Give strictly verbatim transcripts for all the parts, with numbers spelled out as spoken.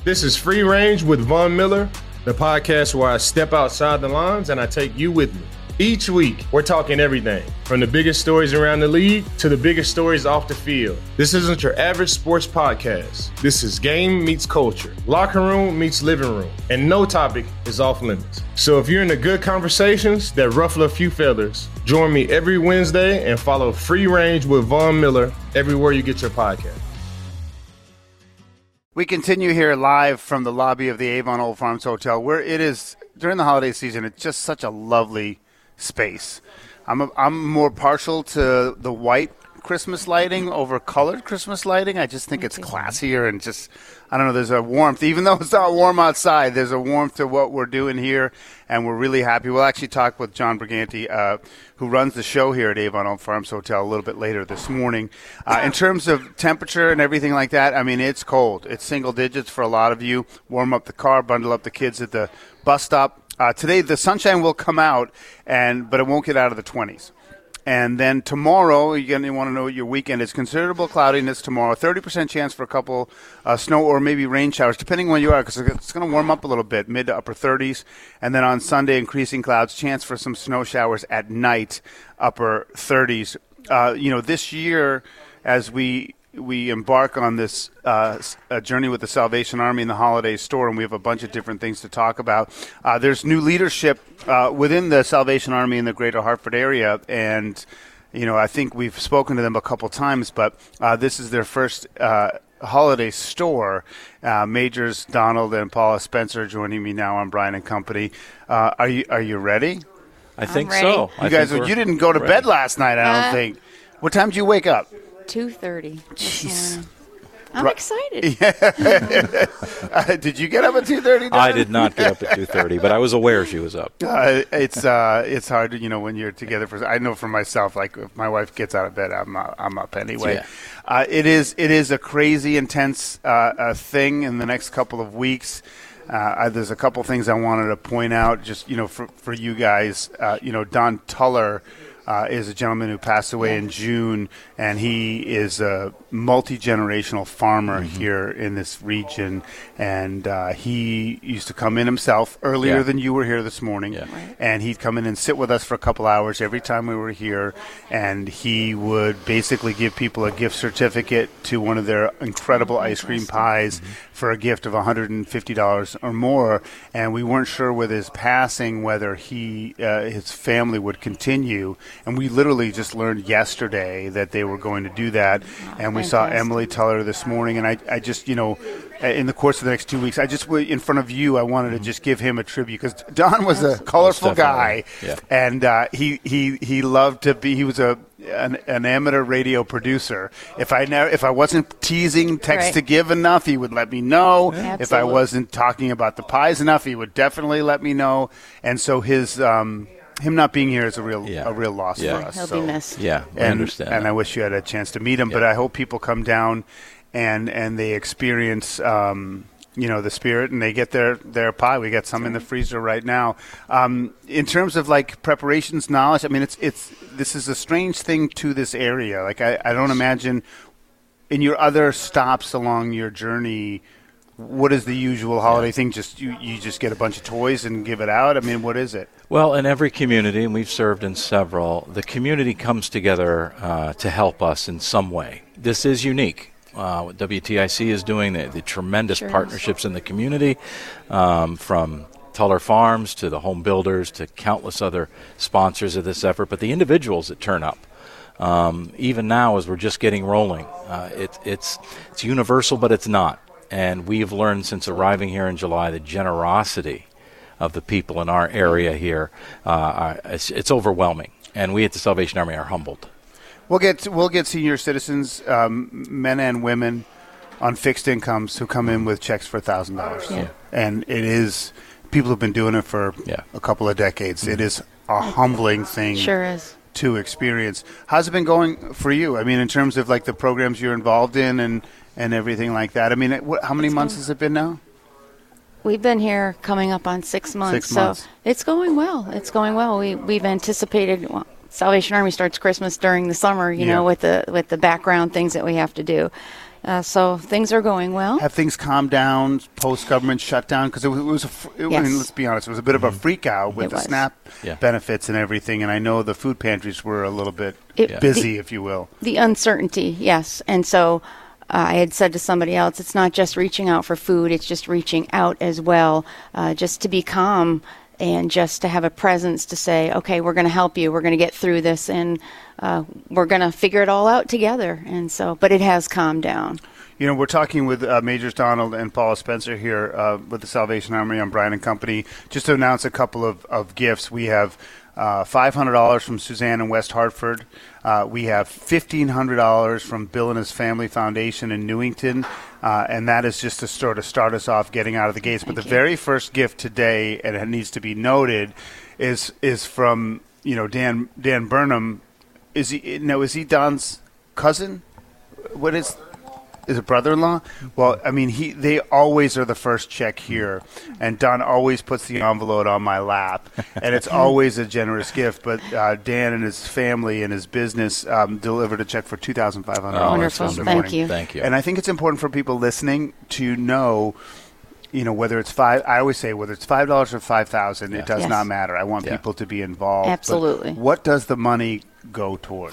This is Free Range with Von Miller, the podcast where I step outside the lines and I take you with me. Each week, we're talking everything from the biggest stories around the league to the biggest stories off the field. This isn't your average sports podcast. This is game meets culture, locker room meets living room, and no topic is off limits. So if you're into good conversations that ruffle a few feathers, join me every Wednesday and follow Free Range with Von Miller everywhere you get your podcast. We continue here live from the lobby of the Avon Old Farms Hotel, where it is, during the holiday season, it's just such a lovely space. I'm a, I'm more partial to the white Christmas lighting over colored Christmas lighting. I just think it's classier and just, I don't know, there's a warmth. Even though it's not warm outside, there's a warmth to what we're doing here, and we're really happy. We'll actually talk with John Briganti, uh, who runs the show here at Avon Old Farms Hotel, a little bit later this morning. Uh, in terms of temperature and everything like that, I mean, it's cold. It's single digits for a lot of you. Warm up the car, bundle up the kids at the bus stop. Uh, today, the sunshine will come out, and but it won't get out of the twenties. And then tomorrow, you're going to want to know what your weekend is. Considerable cloudiness tomorrow, thirty percent chance for a couple uh, snow or maybe rain showers, depending on where you are, because it's going to warm up a little bit, mid to upper thirties. And then on Sunday, increasing clouds, chance for some snow showers at night, upper thirties. Uh, you know, this year, as we we embark on this uh, journey with the Salvation Army and the Holiday Store, and we have a bunch of different things to talk about. Uh, there's new leadership uh, within the Salvation Army in the greater Hartford area, and, you know, I think we've spoken to them a couple times, but uh, this is their first uh, Holiday Store. Uh, Majors Donald and Paula Spencer joining me now on Brian and Company. Uh, are you are you ready? I think ready. so. You I guys, think you didn't go to ready. bed last night, I don't Uh, think. What time did you wake up? two thirty. Jeez. I'm Right. excited. uh, did you get up at two thirty? I did not get up at two thirty, but I was aware she was up. Uh, it's uh, it's hard, you know, when you're together. For I know for myself, like if my wife gets out of bed, I'm uh, I'm up anyway. Yeah. Uh, it is it is a crazy, intense uh, uh, thing in the next couple of weeks. Uh, I, there's a couple things I wanted to point out, just you know, for for you guys. Uh, you know, Don Tuller. Uh, is a gentleman who passed away in June, and he is a multi-generational farmer Mm-hmm. here in this region, and uh, he used to come in himself earlier Yeah. than you were here this morning, Yeah. Right. and he'd come in and sit with us for a couple hours every time we were here, and he would basically give people a gift certificate to one of their incredible Oh, ice cream fantastic. pies Mm-hmm. for a gift of one hundred fifty dollars or more, and we weren't sure with his passing whether he uh, his family would continue. And we literally just learned yesterday that they were going to do that. And we saw fantastic. Emily Tuller this morning. And I, I just, you know, in the course of the next two weeks, I just, in front of you, I wanted to just give him a tribute because Don was a colorful guy. Yeah. And uh, he, he, he loved to be, he was a, an, an amateur radio producer. If I never, if I wasn't teasing text Right. to give enough, he would let me know. If I Absolutely. wasn't talking about the pies enough, he would definitely let me know. And so his, um, him not being here is a real Yeah. a real loss Yeah. for us. He'll so. be missed. Yeah, I And, understand. and that. I wish you had a chance to meet him, but Yeah. I hope people come down and and they experience um, you know the spirit and they get their, their pie. We got some in the freezer right now. Um, in terms of like preparations, knowledge, I mean it's it's this is a strange thing to this area. Like I, I don't imagine in your other stops along your journey. What is the usual holiday thing? Just you, you just get a bunch of toys and give it out? I mean, what is it? Well, in every community, and we've served in several, the community comes together uh, to help us in some way. This is unique. Uh, what W T I C is doing, the, the tremendous Sure is. partnerships in the community, um, from Tuller Farms to the home builders to countless other sponsors of this effort, but the individuals that turn up. Um, even now, as we're just getting rolling, uh, it, it's it's universal, but it's not. And we've learned since arriving here in July the generosity of the people in our area here. Uh, are, it's, it's overwhelming, and we at the Salvation Army are humbled. We'll get we'll get senior citizens, um, men and women, on fixed incomes who come in with checks for a thousand dollars, Yeah. and it is people have been doing it for Yeah. a couple of decades. It is a humbling thing Sure is. to experience. How's it been going for you? I mean, in terms of like the programs you're involved in and, and everything like that. I mean, it, what, how many It's months going- has it been now? We've been here coming up on six months, Six months. so it's going well. It's going well. We we've anticipated. Well, Salvation Army starts Christmas during the summer, you Yeah. know, with the with the background things that we have to do, Uh, so things are going well. Have things calmed down post-government shutdown? Because it was, it was a, fr- it, Yes. I mean, let's be honest, it was a bit of a freak out with It the was. SNAP Yeah. benefits and everything, and I know the food pantries were a little bit It- busy, the- if you will. The uncertainty, yes. And so uh, I had said to somebody else, it's not just reaching out for food, it's just reaching out as well, uh, just to be calm and just to have a presence to say, okay, we're going to help you, we're going to get through this, and uh, we're going to figure it all out together. And so, but it has calmed down. You know, we're talking with uh, Majors Donald and Paula Spencer here uh, with the Salvation Army on Bryan and Company. Just to announce a couple of, of gifts, we have uh, five hundred dollars from Suzanne in West Hartford. Uh, we have fifteen hundred dollars from Bill and His Family Foundation in Newington, uh, and that is just to sort of start us off getting out of the gates. But the you. very first gift today, and it needs to be noted, is is from, you know, Dan Dan Burnham. Is he no? Is he Don's cousin? What is? Is it brother-in-law? Well, I mean, he they always are the first check here, and Don always puts the envelope on my lap, and it's always a generous gift. But uh, Dan and his family and his business um, delivered a check for two thousand five hundred dollars. Oh, Wonderful. that's Thank wonderful. you. Thank you. And I think it's important for people listening to know, you know, whether it's five. I always say whether it's five dollars or five thousand, Yeah. it does Yes. not matter. I want Yeah. people to be involved. But Absolutely. what does the money go toward?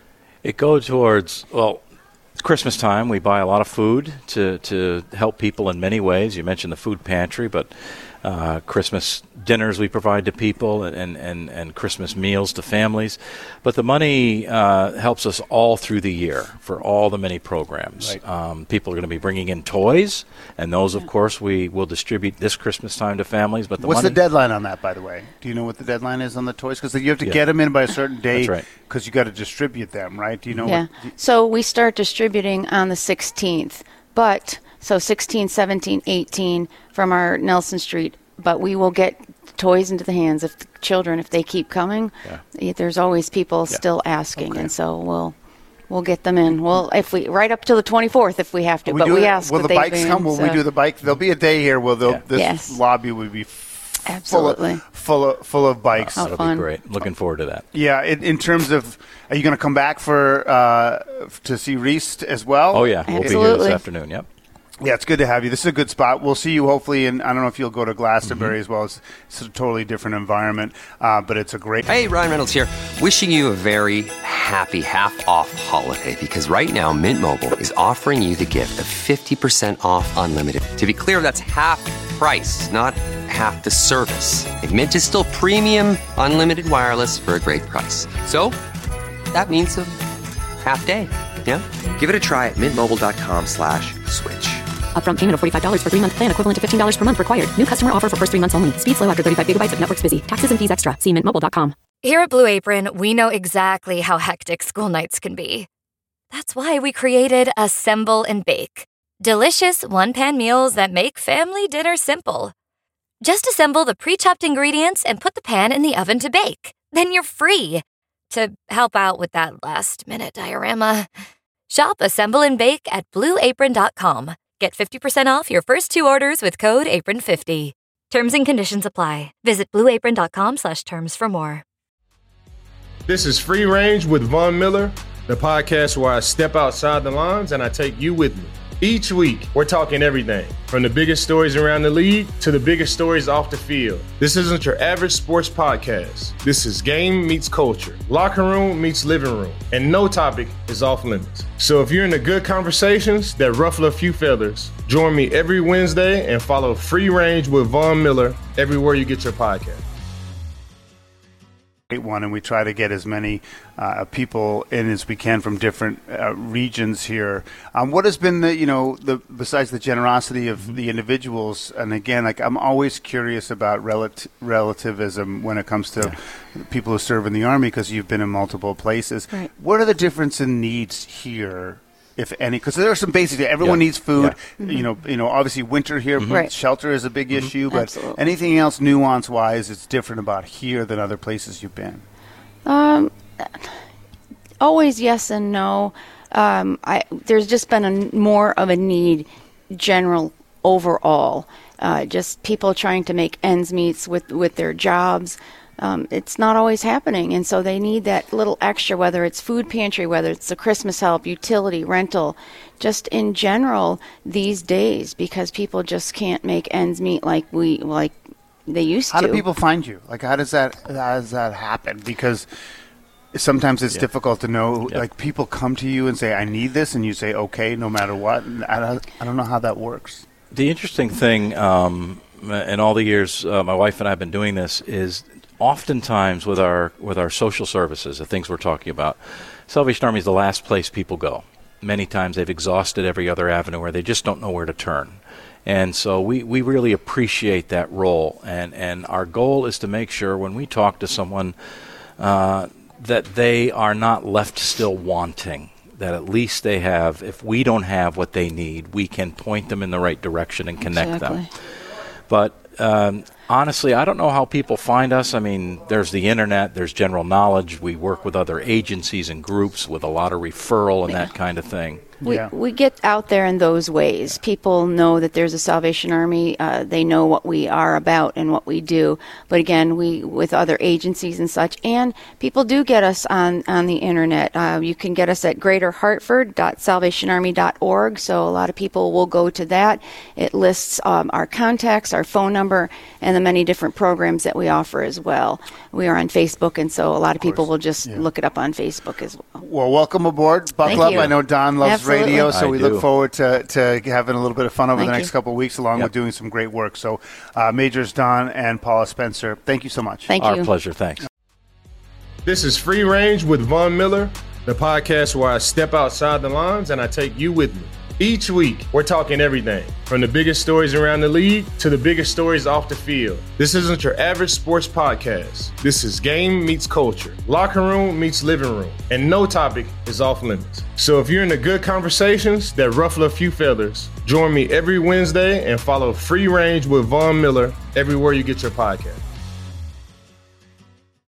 It goes towards, well, Christmas time. We buy a lot of food to, to help people in many ways. You mentioned the food pantry, but uh, Christmas dinners we provide to people and, and, and Christmas meals to families. But the money uh, helps us all through the year for all the many programs. Right. Um, people are going to be bringing in toys, and those, of course, we will distribute this Christmas time to families. But the What's money, the deadline on that, by the way? Do you know what the deadline is on the toys? Because you have to Yeah. get them in by a certain date. That's right. Because you got to distribute them, right? Do you know? Yeah. What, So we start distributing on the sixteenth, but so sixteen, seventeen, eighteen from our Nelson Street, but we will get toys into the hands of the children if they keep coming. Yeah. There's always people Yeah. still asking, Okay. and so we'll we'll get them in. Well, if we right up to the twenty-fourth if we have to, we but do we it- ask Will that the they bikes be in, come? Will we so- do the bike? There'll be a day here where they'll- Yeah. this Yes. lobby will be f- Absolutely. full of, full of, full of bikes. Oh, That'll fun. be great. Looking forward to that. Yeah, in, in terms of, are you going to come back for uh, f- to see Reese as well? Oh, yeah. We'll be here Absolutely. this afternoon. Yep. Yeah, it's good to have you. This is a good spot. We'll see you hopefully, and I don't know if you'll go to Glastonbury Mm-hmm. as well. It's, it's a totally different environment, uh, but it's a great. Hey, Ryan Reynolds here. Wishing you a very happy half-off holiday because right now Mint Mobile is offering you the gift of fifty percent off unlimited. To be clear, that's half price, not half the service. And Mint is still premium unlimited wireless for a great price. So that means a half day. Yeah? Give it a try at mintmobile.com slash switch. Upfront payment of forty-five dollars for three-month plan equivalent to fifteen dollars per month required. New customer offer for first three months only. Speed slow after thirty-five gigabytes if network's busy. Taxes and fees extra. See mint mobile dot com. Here at Blue Apron, we know exactly how hectic school nights can be. That's why we created Assemble and Bake. Delicious one-pan meals that make family dinner simple. Just assemble the pre-chopped ingredients and put the pan in the oven to bake. Then you're free to help out with that last-minute diorama. Shop Assemble and Bake at blue apron dot com. Get fifty percent off your first two orders with code apron fifty. Terms and conditions apply. Visit blue apron dot com slash terms for more. This is Free Range with Von Miller, the podcast where I step outside the lines and I take you with me. Each week, we're talking everything from the biggest stories around the league to the biggest stories off the field. This isn't your average sports podcast. This is game meets culture, locker room meets living room, and no topic is off limits. So if you're into good conversations that ruffle a few feathers, join me every Wednesday and follow Free Range with Von Miller everywhere you get your podcast. Great one, and we try to get as many uh, people in as we can from different uh, regions here. Um, what has been the, you know, the besides the generosity of the individuals, and again, like I'm always curious about relat- relativism when it comes to yeah. people who serve in the Army, because you've been in multiple places. Right. What are the difference in needs here, if any? Because there are some basics. Everyone Yeah. needs food. Yeah. You know, you know. Obviously, winter here, Mm-hmm. Right. shelter is a big Mm-hmm. issue. But Absolutely. anything else, nuance-wise, it's different about here than other places you've been. Um, always yes and no. Um, I there's just been a more of a need, general overall. Uh, just people trying to make ends meet with with their jobs. um, it's not always happening. And so they need that little extra, whether it's food pantry, whether it's the Christmas help, utility, rental, just in general these days, because people just can't make ends meet like we like they used how to. How do people find you? Like, how does that how does that happen? Because sometimes it's yeah. difficult to know. Yeah. Like, people come to you and say, "I need this," and you say, "Okay," no matter what. And I don't, I don't know how that works. The interesting thing, um, in all the years uh, my wife and I have been doing this, is oftentimes with our with our social services, the things we're talking about, Salvation Army is the last place people go. Many times they've exhausted every other avenue where they just don't know where to turn. And so we, we really appreciate that role. And, and our goal is to make sure when we talk to someone uh, that they are not left still wanting, that at least they have, if we don't have what they need, we can point them in the right direction and connect exactly. them. But um, honestly, I don't know how people find us. I mean, there's the internet, there's general knowledge. We work with other agencies and groups with a lot of referral and yeah. that kind of thing. We yeah. we get out there in those ways. People know that there's a Salvation Army. Uh, they know what we are about and what we do. But again, we with other agencies and such, and people do get us on, on the internet. Uh, you can get us at greater hartford dot salvation army dot org. So a lot of people will go to that. It lists um, our contacts, our phone number, and the many different programs that we offer as well. We are on Facebook, and so a lot of, of people will just yeah. look it up on Facebook as well. Well, welcome aboard. Buckle Thank up. you. I know Don loves Absolutely. radio, so I we do. look forward to, to having a little bit of fun over Thank the next you. couple of weeks, along yep. with doing some great work. So, uh, Majors Don and Paula Spencer, thank you so much. Thank Our you. pleasure. Thanks. This is Free Range with Von Miller, the podcast where I step outside the lines and I take you with me. Each week, we're talking everything from the biggest stories around the league to the biggest stories off the field. This isn't your average sports podcast. This is game meets culture, locker room meets living room, and no topic is off limits. So if you're into good conversations that ruffle a few feathers, join me every Wednesday and follow Free Range with Von Miller everywhere you get your podcast.